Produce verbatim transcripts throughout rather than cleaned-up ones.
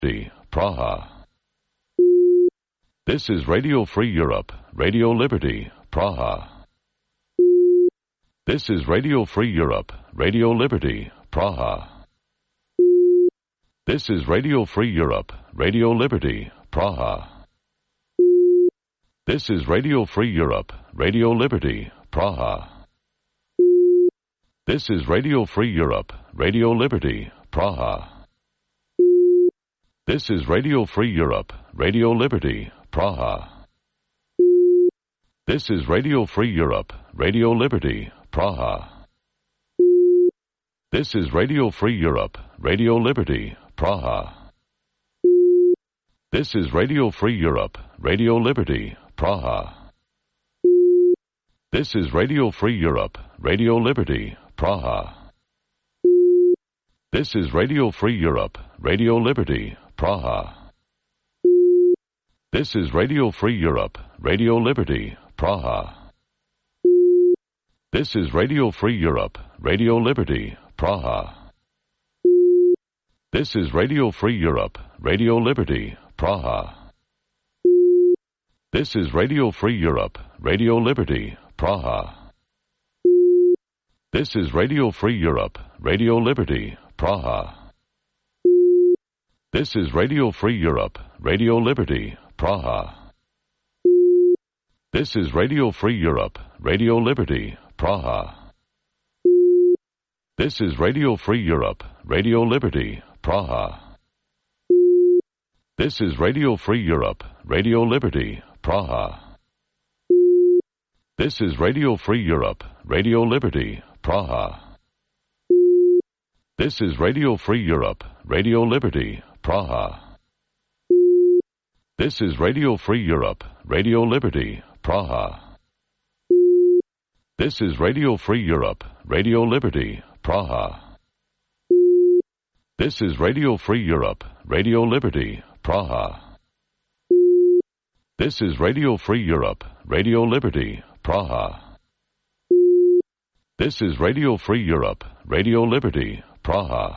Praha. This is Radio Free Europe, Radio Liberty, Praha. This is Radio Free Europe, Radio Liberty, Praha. This is Radio Free Europe, Radio Liberty, Praha. This is Radio Free Europe, Radio Liberty, Praha. This is Radio Free Europe, Radio Liberty, Praha. This is Radio Free Europe, Radio Liberty, Praha. This is Radio Free Europe, Radio Liberty, Praha. This is Radio Free Europe, Radio Liberty, Praha. This is Radio Free Europe, Radio Liberty, Praha. This is Radio Free Europe, Radio Liberty, Praha. This is Radio Free Europe, Radio Liberty, Praha. This is Radio Free Europe, Radio Liberty, Praha. This is Radio Free Europe, Radio Liberty, Praha. This is Radio Free Europe, Radio Liberty, Praha. This is Radio Free Europe, Radio Liberty, Praha. This is Radio Free Europe, Radio Liberty, Praha. This is Radio Free Europe, Radio Liberty, Praha. This is Radio Free Europe, Radio Liberty, Praha. This is Radio Free Europe, Radio Liberty, Praha. This is Radio Free Europe, Radio Liberty, Praha. This is Radio Free Europe, Radio Liberty, Praha. This is Radio Free Europe, Radio Liberty, Praha. This is Radio Free Europe, Radio Liberty, Praha. This is Radio Free Europe, Radio Liberty, Praha. This is Radio Free Europe, Radio Liberty, Praha. This is Radio Free Europe, Radio Liberty, Praha. This is Radio Free Europe, Radio Liberty, Praha.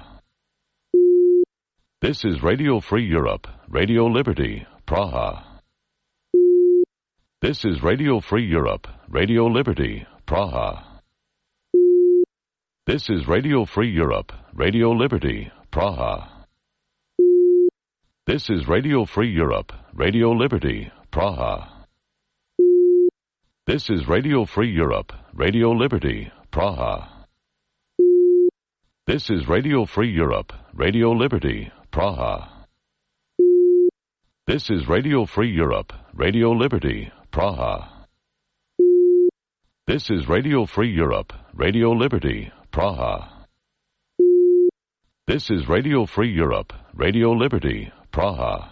This is Radio Free Europe, Radio Liberty, Praha. This is Radio Free Europe, Radio Liberty, Praha. This is Radio Free Europe, Radio Liberty, Praha. This is Radio Free Europe, Radio Liberty, Praha. This is Radio Free Europe, Radio Liberty, Praha. This is Radio Free Europe, Radio Liberty, Praha. This is Radio Free Europe, Radio Liberty, Praha. This is Radio Free Europe, Radio Liberty, Praha. This is Radio Free Europe, Radio Liberty, Praha.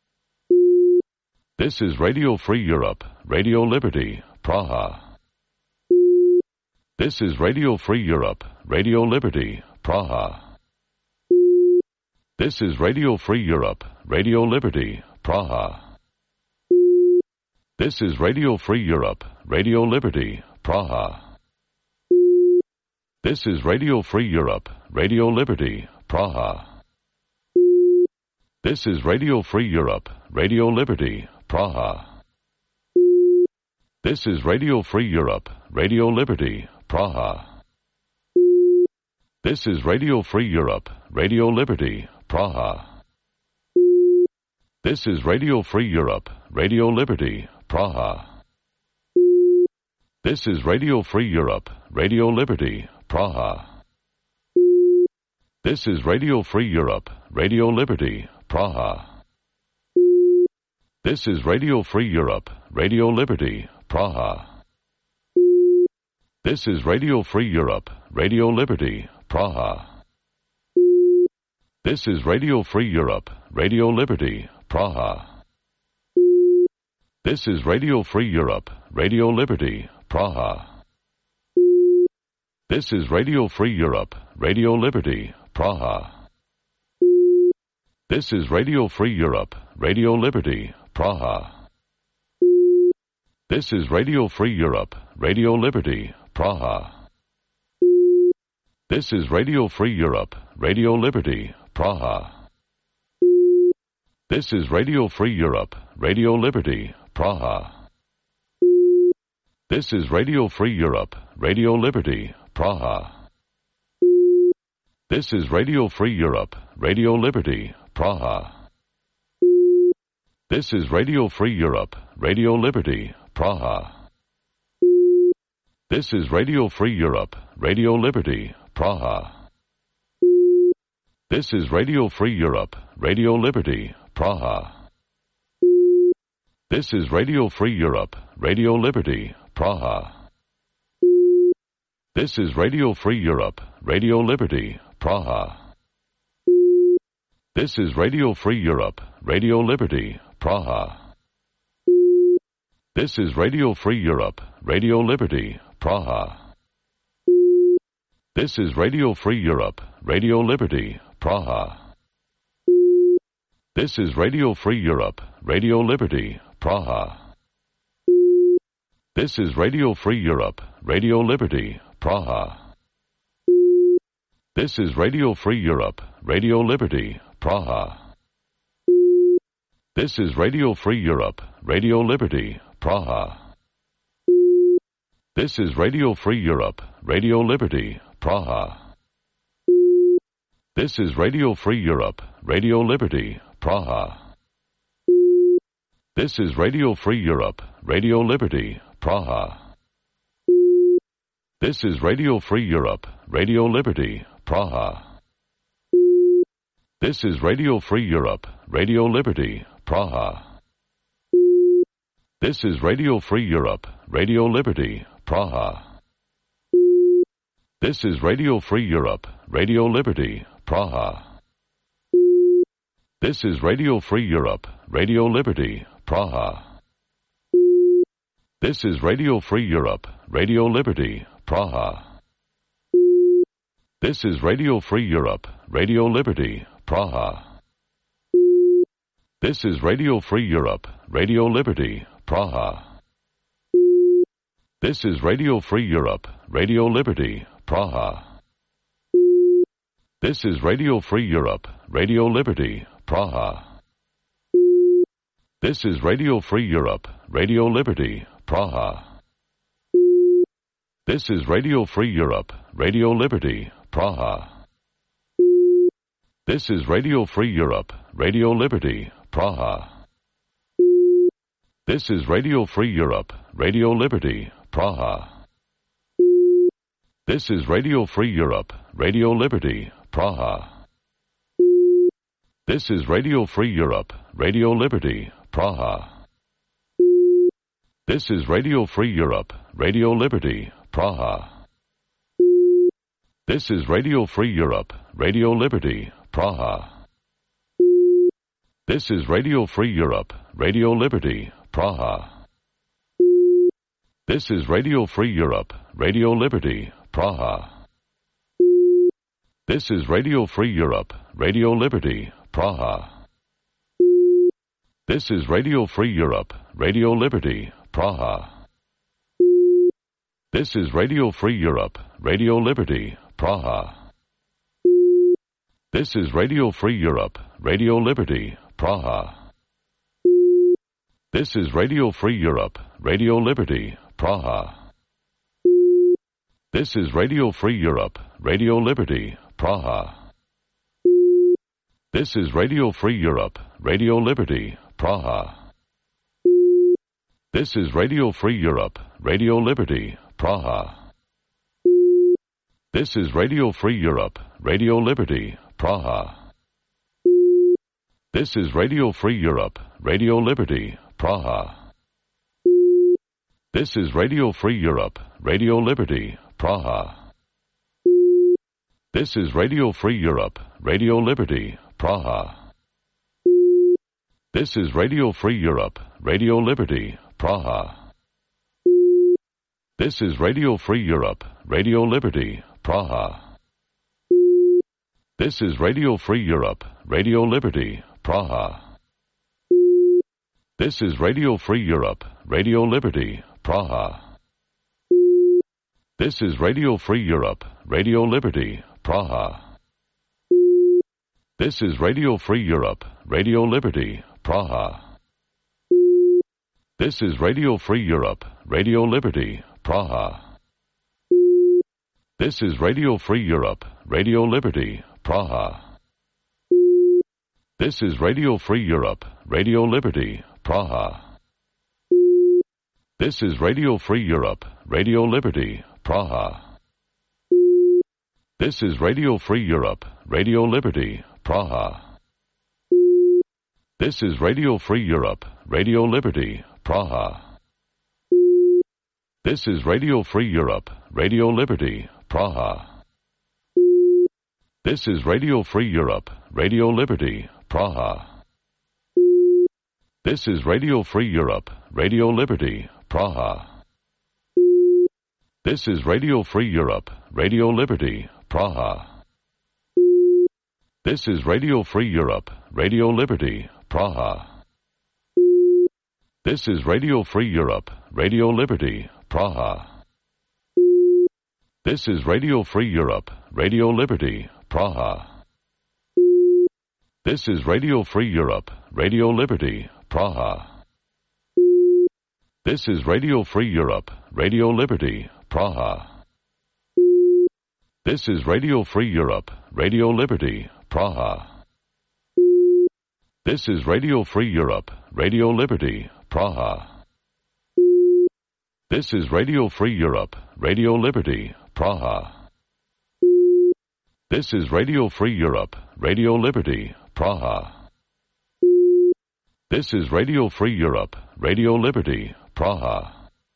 This is Radio Free Europe, Radio Liberty, Praha. This is Radio Free Europe, Radio Liberty, Praha. This is Radio Free Europe, Radio Liberty, Praha. This is Radio Free Europe, Radio Liberty, Praha. This is Radio Free Europe, Radio Liberty, Praha. This is Radio Free Europe, Radio Liberty, Praha. This is Radio Free Europe, Radio Liberty, Praha. This is Radio Free Europe, Radio Liberty, Praha. This is Radio Free Europe, Radio Liberty, Praha. This is Radio Free Europe, Radio Liberty, Praha. This is Radio Free Europe, Radio Liberty, Praha. This is Radio Free Europe, Radio Liberty, Praha. This is Radio Free Europe, Radio Liberty, Praha. This is Radio Free Europe, Radio Liberty, Praha. This is Radio Free Europe, Radio Liberty, Praha. This is Radio Free Europe, Radio Liberty, Praha. This is Radio Free Europe, Radio Liberty, Praha. This is Radio Free Europe, Radio Liberty, Praha. This is Radio Free Europe, Radio Liberty, Praha. This is Radio Free Europe, Radio Liberty, Praha. This is Radio Free Europe, Radio Liberty, Praha. This is Radio Free Europe, Radio Liberty, Praha. This is Radio Free Europe, Radio Liberty, Praha. This is Radio Free Europe, Radio Liberty, Praha. This is Radio Free Europe, Radio Liberty, Praha. This is Radio Free Europe, Radio Liberty, Praha. This is Radio Free Europe, Radio Liberty, Praha. This is Radio Free Europe, Radio Liberty, Praha. This is Radio Free Europe, Radio Liberty, Praha. This is Radio Free Europe, Radio Liberty, Praha. This is Radio Free Europe, Radio Liberty, Praha. This is Radio Free Europe, Radio Liberty, Praha. This is Radio Free Europe, Radio Liberty, Praha. This is Radio Free Europe, Radio Liberty, Praha. This is Radio Free Europe, Radio Liberty, Praha. This is Radio Free Europe, Radio Liberty, Praha. This is Radio Free Europe, Radio Liberty, Praha. This is Radio Free Europe, Radio Liberty, Praha. This is Radio Free Europe, Radio Liberty, Praha. This is Radio Free Europe, Radio Liberty, Praha. This is Radio Free Europe, Radio Liberty, Praha. This is Radio Free Europe, Radio Liberty, Praha. This is Radio Free Europe, Radio Liberty, Praha. This is Radio Free Europe, Radio Liberty, Praha. This is Radio Free Europe, Radio Liberty, Praha. This is Radio Free Europe, Radio Liberty, Praha. This is Radio Free Europe, Radio Liberty, Praha. This is Radio Free Europe, Radio Liberty, Praha. This is Radio Free Europe, Radio Liberty, Praha. This is Radio Free Europe, Radio Liberty, Praha. This is Radio Free Europe, Radio Liberty, Praha. This is Radio Free Europe, Radio Liberty, Praha. This is Radio Free Europe, Radio Liberty, Praha. This is Radio Free Europe, Radio Liberty, Praha. This is Radio Free Europe, Radio Liberty, Praha. This is Radio Free Europe, Radio Liberty, Praha. This is Radio Free Europe, Radio Liberty, Praha. This is Radio Free Europe, Radio Liberty, Praha. This is Radio Free Europe, Radio Liberty, Praha. This is Radio Free Europe, Radio Liberty, Praha. This is Radio Free Europe, Radio Liberty, Praha. This is Radio Free Europe, Radio Liberty, Praha. This is Radio Free Europe, Radio Liberty, Praha. This is Radio Free Europe, Radio Liberty, Praha. This is Radio Free Europe, Radio Liberty, Praha. This is Radio Free Europe, Radio Liberty, Praha. This is Radio Free Europe, Radio Liberty, Praha. This is Radio Free Europe, Radio Liberty, Praha. This is Radio Free Europe, Radio Liberty, Praha. This is Radio Free Europe, Radio Liberty, Praha. This is Radio Free Europe, Radio Liberty, Praha. This is Radio Free Europe, Radio Liberty, Praha. This is Radio Free Europe, Radio Liberty, Praha. This is Radio Free Europe, Radio Liberty, Praha. This is Radio Free Europe, Radio Liberty, Praha. This is Radio Free Europe, Radio Liberty, Praha. This is Radio Free Europe, Radio Liberty, Praha. This is Radio Free Europe, Radio Liberty, Praha. This is Radio Free Europe, Radio Liberty, Praha. This is Radio Free Europe, Radio Liberty, Praha. This is Radio Free Europe, Radio Liberty, Praha. This is Radio Free Europe, Radio Liberty, Praha. This is Radio Free Europe, Radio Liberty, Praha. This is Radio Free Europe, Radio Liberty, Praha. This is Radio Free Europe, Radio Liberty, Praha. This is Radio Free Europe, Radio Liberty, Praha. This is Radio Free Europe, Radio Liberty, Praha. This is Radio Free Europe, Radio Liberty, Praha. This is Radio Free Europe, Radio Liberty, Praha. This is Radio Free Europe, Radio Liberty, Praha. This is Radio Free Europe, Radio Liberty, Praha. This is Radio Free Europe, Radio Liberty, Praha. This is Radio Free Europe, Radio Liberty, Praha. This is Radio Free Europe, Radio Liberty, Praha. This is Radio Free Europe, Radio Liberty, Praha.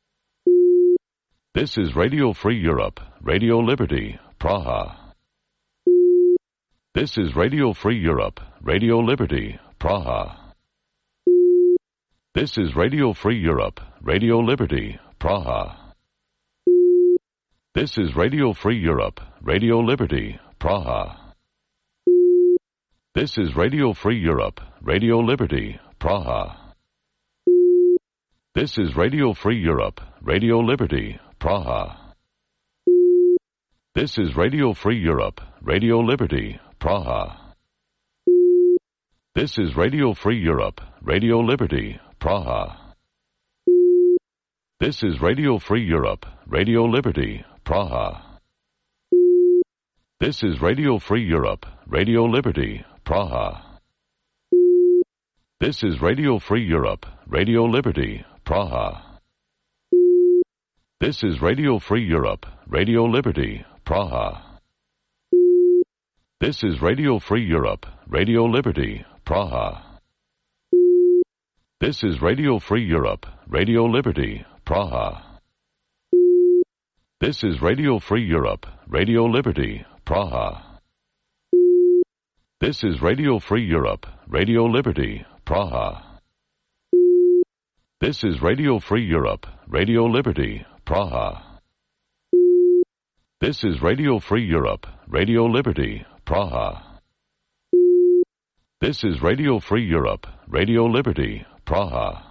This is Radio Free Europe, Radio Liberty, Praha. This is Radio Free Europe, Radio Liberty, Praha. This is Radio Free Europe, Radio Liberty, Praha. This is Radio Free Europe, Radio Liberty, Praha. This is Radio Free Europe, Radio Liberty, Praha. This is Radio Free Europe, Radio Liberty, Praha. This is Radio Free Europe, Radio Liberty, Praha. This is Radio Free Europe, Radio Liberty, Praha. This is Radio Free Europe, Radio Liberty, Praha. This is Radio Free Europe, Radio Liberty, Praha. This is Radio Free Europe, Radio Liberty, Praha. This is Radio Free Europe, Radio Liberty, Praha. This is Radio Free Europe, Radio Liberty, Praha. This is Radio Free Europe, Radio Liberty, Praha. This is Radio Free Europe, Radio Liberty, Praha. This is Radio Free Europe, Radio Liberty, Praha. This is Radio Free Europe, Radio Liberty, Praha. This is Radio Free Europe, Radio Liberty, Praha. This is Radio Free Europe, Radio Liberty, Praha.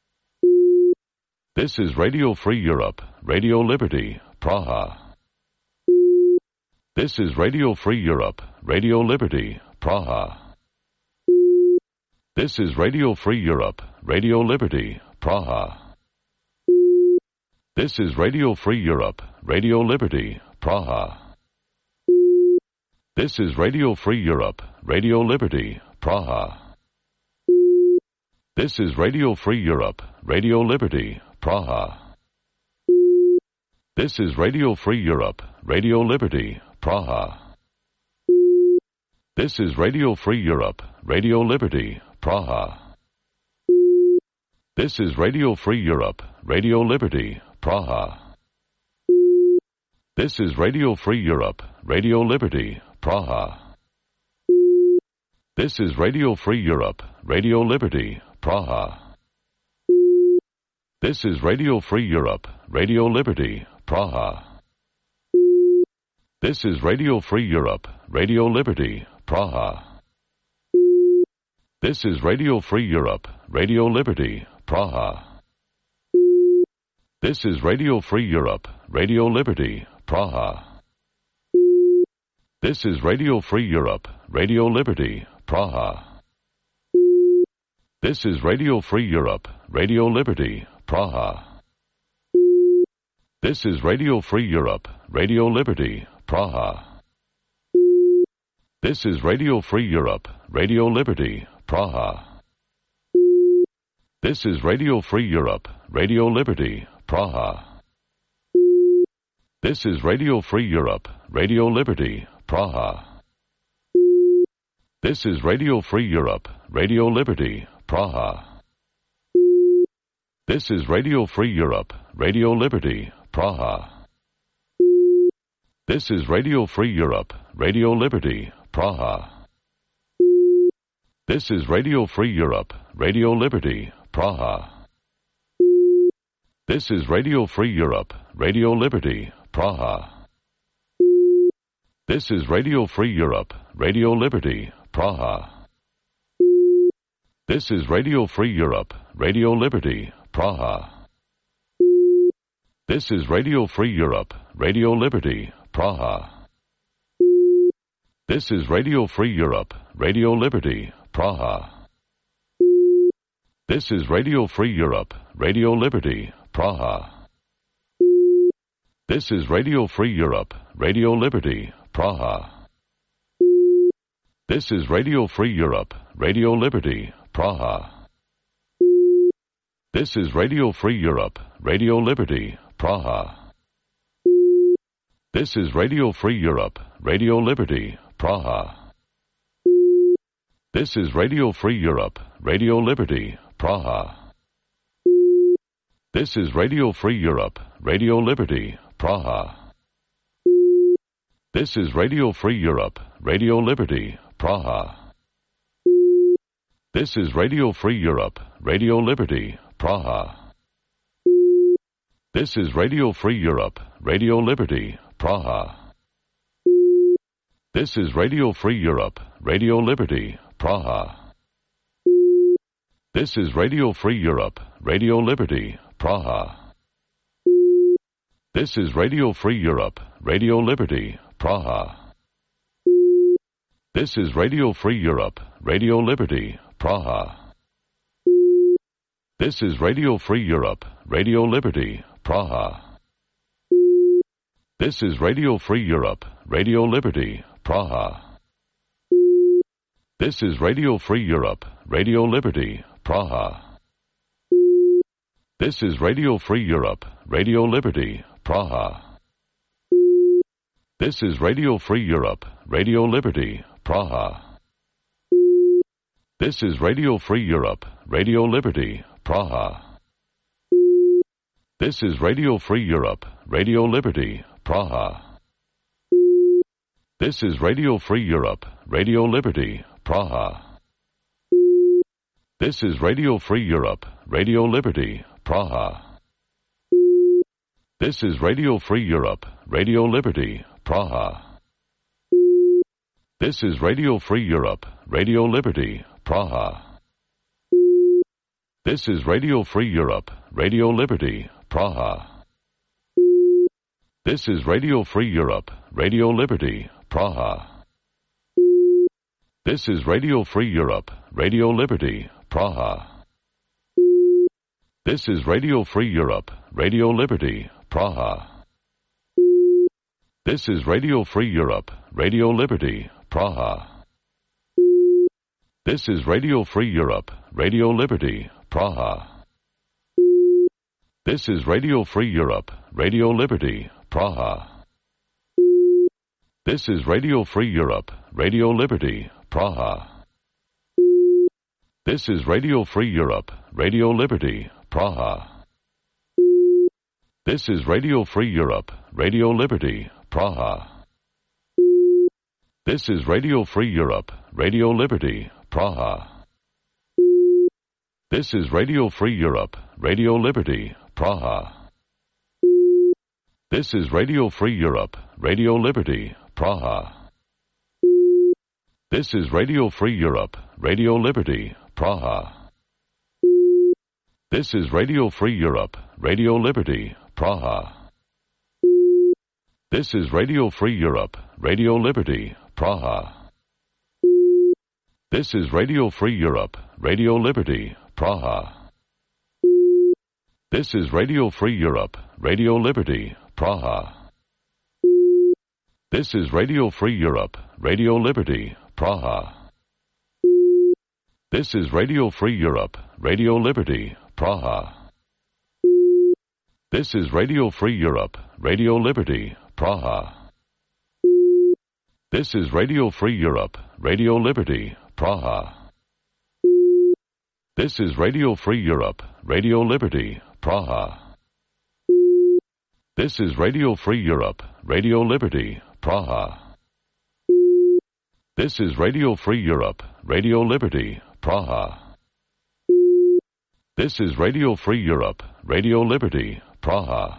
This is Radio Free Europe, Radio Liberty, Praha. This is Radio Free Europe, Radio Liberty, Praha. This is Radio Free Europe, Radio Liberty, Praha. This is Radio Free Europe, Radio Liberty, Praha. This is Radio Free Europe, Radio Liberty, Praha. This is Radio Free Europe, Radio Liberty, Praha. This is Radio Free Europe, Radio Liberty, Praha. This is Radio Free Europe, Radio Liberty, Praha. This is Radio Free Europe, Radio Liberty, Praha. This is Radio Free Europe, Radio Liberty, Praha. This is Radio Free Europe, Radio Liberty, Praha. This is Radio Free Europe, Radio Liberty, Praha. This is Radio Free Europe, Radio Liberty, Praha. This is Radio Free Europe, Radio Liberty, Praha. This is Radio Free Europe, Radio Liberty, Praha. This is Radio Free Europe, Radio Liberty, Praha. This is Radio Free Europe, Radio Liberty, Praha. This is Radio Free Europe, Radio Liberty, Praha. This is Radio Free Europe, Radio Liberty, Praha. This is Radio Free Europe, Radio Liberty, Praha. This is Radio Free Europe, Radio Liberty, Praha. This is Radio Free Europe, Radio Liberty, Praha. This is Radio Free Europe, Radio Liberty, Praha. This is Radio Free Europe, Radio Liberty, Praha. This is Radio Free Europe, Radio Liberty, Praha. This is Radio Free Europe, Radio Liberty, Praha. This is Radio Free Europe, Radio Liberty, Praha. This is Radio Free Europe, Radio Liberty, Praha. This is Radio Free Europe, Radio Liberty, Praha. This is Radio Free Europe, Radio Liberty, Praha. This is Radio Free Europe, Radio Liberty, Praha. This is Radio Free Europe, Radio Liberty, Praha. This is Radio Free Europe, Radio Liberty, Praha. This is Radio Free Europe, Radio Liberty, Praha. This is Radio Free Europe, Radio Liberty, Praha. This is Radio Free Europe, Radio Liberty, Praha. This is Radio Free Europe, Radio Liberty, Praha. This is Radio Free Europe, Radio Liberty, Praha. This is Radio Free Europe, Radio Liberty, Praha. This is Radio Free Europe, Radio Liberty, Praha. This is Radio Free Europe, Radio Liberty, Praha. This is Radio Free Europe, Radio Liberty, Praha. This is Radio Free Europe, Radio Liberty, Praha. This is Radio Free Europe, Radio Liberty, Praha. This is Radio Free Europe, Radio Liberty, Praha. This is Radio Free Europe, Radio Liberty, Praha. This is Radio Free Europe, Radio Liberty, Praha. This is Radio Free Europe, Radio Liberty, Praha. This is Radio Free Europe, Radio Liberty, Praha. This is Radio Free Europe, Radio Liberty, Praha. This is Radio Free Europe, Radio Liberty, Praha. This is Radio Free Europe, Radio Liberty, Praha. This is Radio Free Europe, Radio Liberty, Praha. This is Radio Free Europe, Radio Liberty, Praha. This is Radio Free Europe, Radio Liberty, Praha. This is Radio Free Europe, Radio Liberty, Praha. This is Radio Free Europe, Radio Liberty, Praha. This is Radio Free Europe, Radio Liberty, Praha. This is Radio Free Europe, Radio Liberty, Praha. This is Radio Free Europe, Radio Liberty, Praha. This is Radio Free Europe, Radio Liberty, Praha. This is Radio Free Europe, Radio Liberty, Praha. This is Radio Free Europe, Radio Liberty, Praha. This is Radio Free Europe, Radio Liberty, Praha. This is Radio Free Europe, Radio Liberty, Praha. This is Radio Free Europe, Radio Liberty, Praha. This is Radio Free Europe, Radio Liberty, Praha. This is Radio Free Europe, Radio Liberty, Praha. This is Radio Free Europe, Radio Liberty, Praha. This is Radio Free Europe, Radio Liberty, Praha. This is Radio Free Europe, Radio Liberty, Praha. This is Radio Free Europe, Radio Liberty, Praha. This is Radio Free Europe, Radio Liberty, Praha. This is Radio Free Europe, Radio Liberty, Praha. This is Radio Free Europe, Radio Liberty, Praha. This is Radio Free Europe, Radio Liberty, Praha. This is Radio Free Europe, Radio Liberty, Praha. This is Radio Free Europe, Radio Liberty, Praha. This is Radio Free Europe, Radio Liberty, Praha. This is Radio Free Europe, Radio Liberty, Praha. This is Radio Free Europe, Radio Liberty, Praha.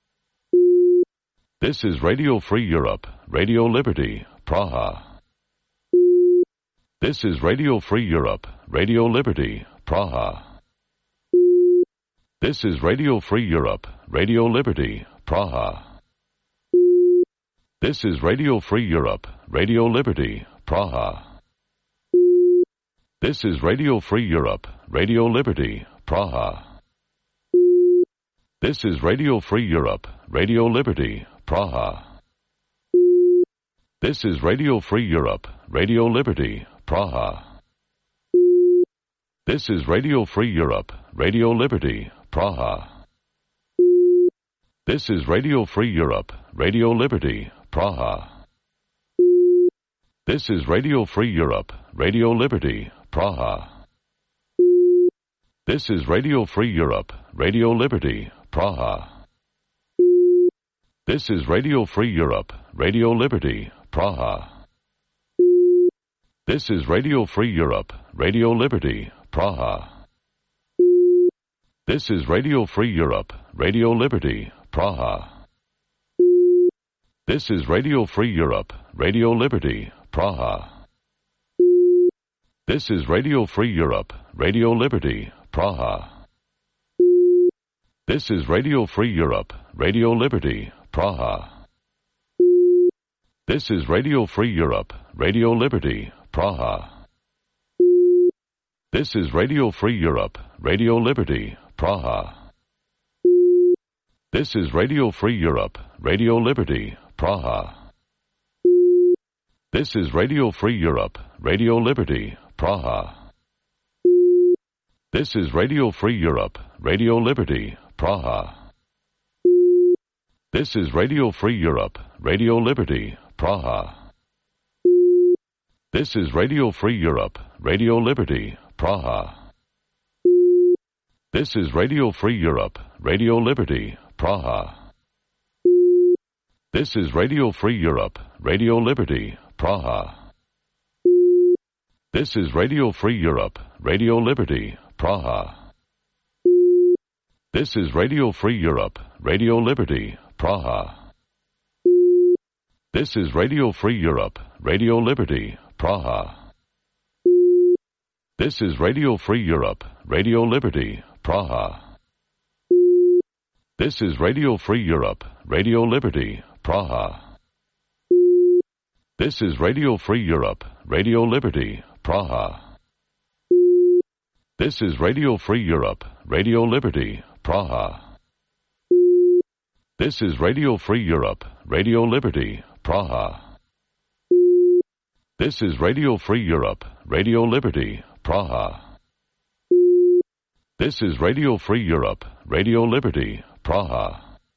This is Radio Free Europe, Radio Liberty, Praha. This is Radio Free Europe, Radio Liberty, Praha. This is Radio Free Europe, Radio Liberty, Praha. This is Radio Free Europe, Radio Liberty, Praha. This is Radio Free Europe, Radio Liberty, Praha. This is Radio Free Europe, Radio Liberty, Praha. This is Radio Free Europe, Radio Liberty, Praha. This is Radio Free Europe, Radio Liberty, Praha. This is Radio Free Europe, Radio Liberty, Praha. This is Radio Free Europe, Radio Liberty, Praha. This is Radio Free Europe, Radio Liberty, Praha. This is Radio Free Europe, Radio Liberty, Praha. This is Radio Free Europe, Radio Liberty, Praha. This is Radio Free Europe, Radio Liberty, Praha. This is Radio Free Europe, Radio Liberty, Praha. This is Radio Free Europe, Radio Liberty, Praha. This is Radio Free Europe, Radio Liberty, Praha. This is Radio Free Europe, Radio Liberty, Praha. This is Radio Free Europe, Radio Liberty, Praha. This is Radio Free Europe, Radio Liberty, Praha. This is Radio Free Europe, Radio Liberty, Praha. This is Radio Free Europe, Radio Liberty, Praha. This is Radio Free Europe, Radio Liberty, Praha. This is Radio Free Europe, Radio Liberty, Praha. This is Radio Free Europe, Radio Liberty, Praha. This is Radio Free Europe, Radio Liberty, Praha. This is Radio Free Europe, Radio Liberty, Praha. This is Radio Free Europe, Radio Liberty, Praha. This is Radio Free Europe, Radio Liberty, Praha. This is Radio Free Europe, Radio Liberty, Praha. This is Radio Free Europe, Radio Liberty, Praha. This is Radio Free Europe, Radio Liberty, Praha. This is Radio Free Europe, Radio Liberty, Praha. This is Radio Free Europe, Radio Liberty, Praha. This is Radio Free Europe, Radio Liberty, Praha. This is Radio Free Europe, Radio Liberty, Praha.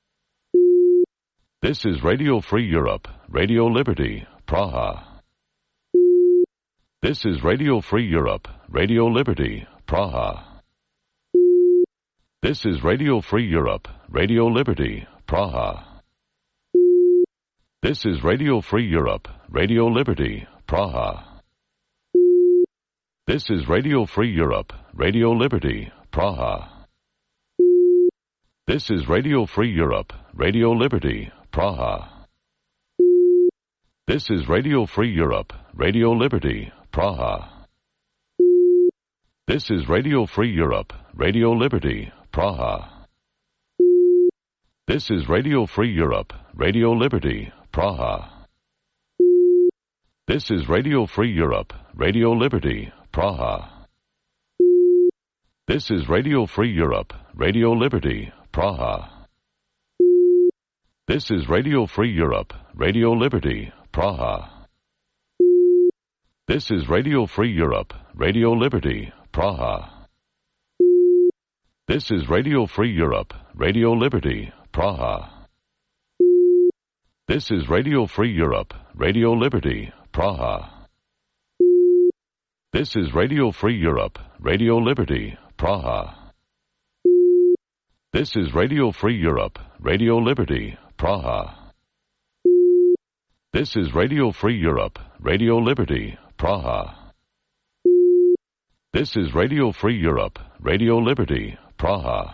This is Radio Free Europe, Radio Liberty, Praha. This is Radio Free Europe, Radio Liberty, Praha. This is Radio Free Europe, Radio Liberty, Praha. This is Radio Free Europe, Radio Liberty, Praha. This is Radio Free Europe, Radio Liberty, Praha. This is Radio Free Europe, Radio Liberty, Praha. This is Radio Free Europe, Radio Liberty, Praha. This is Radio Free Europe, Radio Liberty, Praha. This is Radio Free Europe, Radio Liberty, Praha. This is Radio Free Europe, Radio Liberty, Praha. This is Radio Free Europe, Radio Liberty, Praha. This is Radio Free Europe, Radio Liberty, Praha. This is Radio Free Europe, Radio Liberty, Praha. This is Radio Free Europe, Radio Liberty, Praha. This is Radio Free Europe, Radio Liberty, Praha. This is Radio Free Europe, Radio Liberty, Praha. This is Radio Free Europe, Radio Liberty, Praha. This is Radio Free Europe, Radio Liberty, Praha. This is Radio Free Europe, Radio Liberty, Praha.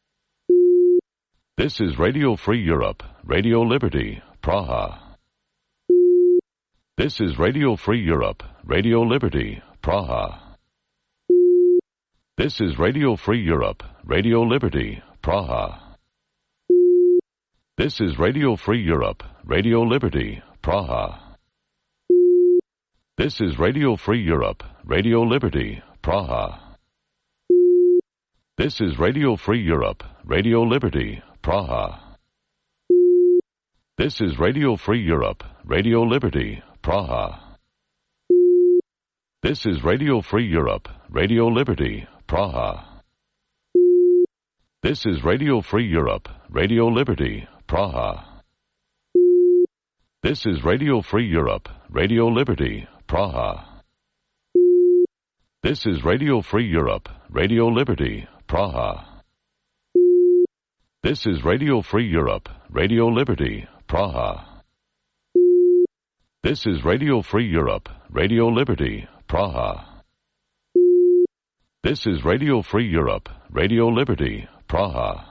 This is Radio Free Europe, Radio Liberty, Praha. This is Radio Free Europe, Radio Liberty, Praha. This is Radio Free Europe, Radio Liberty, Praha. This is Radio Free Europe, Radio Liberty, Praha. This is Radio Free Europe, Radio Liberty, Praha. This is Radio Free Europe, Radio Liberty, Praha. This is Radio Free Europe, Radio Liberty, Praha. This is Radio Free Europe, Radio Liberty, Praha. This is Radio Free Europe, Radio Liberty, Praha. This is Radio Free Europe, Radio Liberty, Praha. This is Radio Free Europe, Radio Liberty, Praha. This is Radio Free Europe, Radio Liberty, Praha. This is Radio Free Europe, Radio Liberty, Praha. This is Radio Free Europe, Radio Liberty, Praha.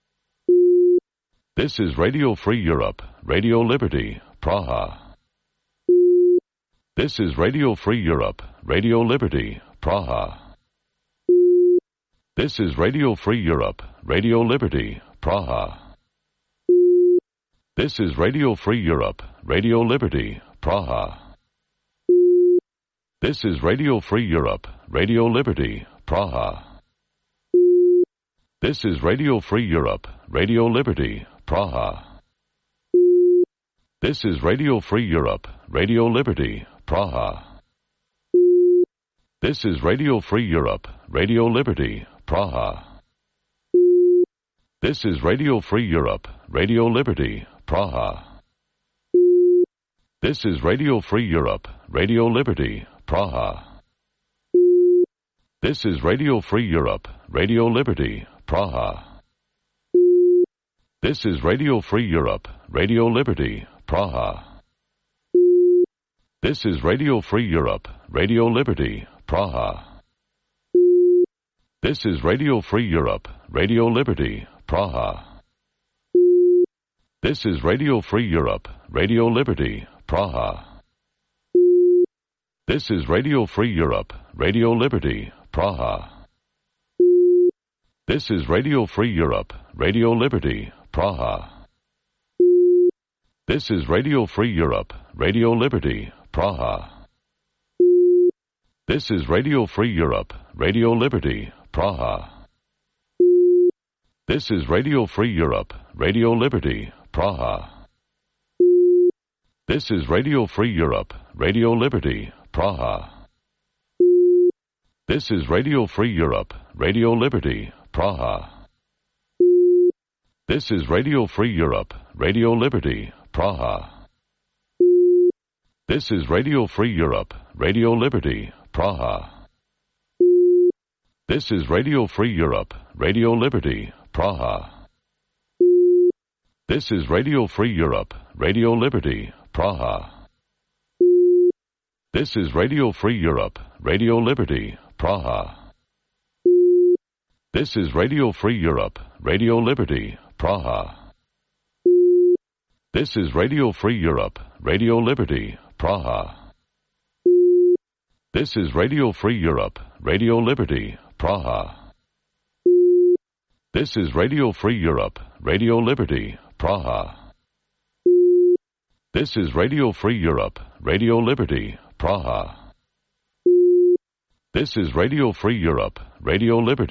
This is Radio Free Europe, Radio Liberty, Praha. This is Radio Free Europe, Radio Liberty, Praha. This is Radio Free Europe, Radio Liberty, Praha. This is Radio Free Europe, Radio Liberty, Praha. This is Radio Free Europe, Radio Liberty, Praha. This is Radio Free Europe, Radio Liberty, Praha. This is Radio Free Europe, Radio Liberty, Praha. This is Radio Free Europe, Radio Liberty, Praha. This is Radio Free Europe, Radio Liberty, Praha. This is Radio Free Europe, Radio Liberty, Praha. This is Radio Free Europe, Radio Liberty, Praha. This is Radio Free Europe, Radio Liberty, Praha. This is Radio Free Europe, Radio Liberty, Praha. This is Radio Free Europe, Radio Liberty, Praha. This is Radio Free Europe, Radio Liberty, Praha. This is Radio Free Europe, Radio Liberty, Praha. This is Radio Free Europe, Radio Liberty, Praha. This is Radio Free Europe, Radio Liberty, Praha. This is Radio Free Europe, Radio Liberty, Praha. This is Radio Free Europe, Radio Liberty, Praha. This is Radio Free Europe, Radio Liberty, Praha. This is Radio Free Europe, Radio Liberty, Praha. This is Radio Free Europe, Radio Liberty, Praha. This is Radio Free Europe, Radio Liberty, Praha. This is Radio Free Europe, Radio Liberty, Praha. This is Radio Free Europe, Radio Liberty, Praha. This is Radio Free Europe, Radio Liberty, Praha. This is Radio Free Europe, Radio Liberty, Praha. This is Radio Free Europe, Radio Liberty, Praha. This is Radio Free Europe, Radio Liberty, Praha. This is Radio Free Europe, Radio Liberty, Praha. This is Radio Free Europe, Radio Liberty, Praha. This is Radio Free Europe, Radio Liberty.